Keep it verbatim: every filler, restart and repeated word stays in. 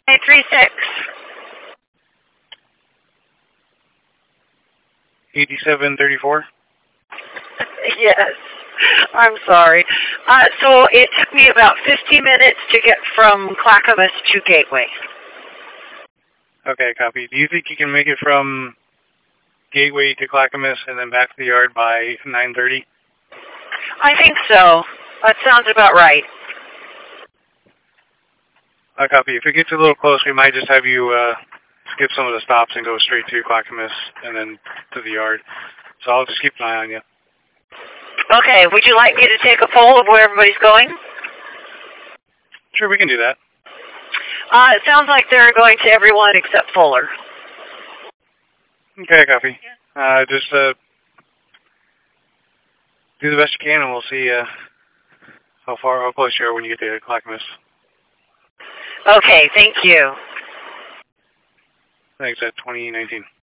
eight three six. eighty-seven thirty-four. Yes. I'm sorry. Uh, so it took me about fifty minutes to get from Clackamas to Gateway. Okay, copy. Do you think you can make it from Gateway to Clackamas and then back to the yard by nine thirty? I think so. That sounds about right. I copy. If it gets a little close, we might just have you uh, skip some of the stops and go straight to Clackamas and then to the yard. So I'll just keep an eye on you. Okay, would you like me to take a poll of where everybody's going? Sure, we can do that. Uh, it sounds like they're going to everyone except Fuller. Okay, copy. Uh, just uh, do the best you can, and we'll see uh, how far, how close you are when you get to Clackamas. Okay, thank you. Thanks, at twenty nineteen.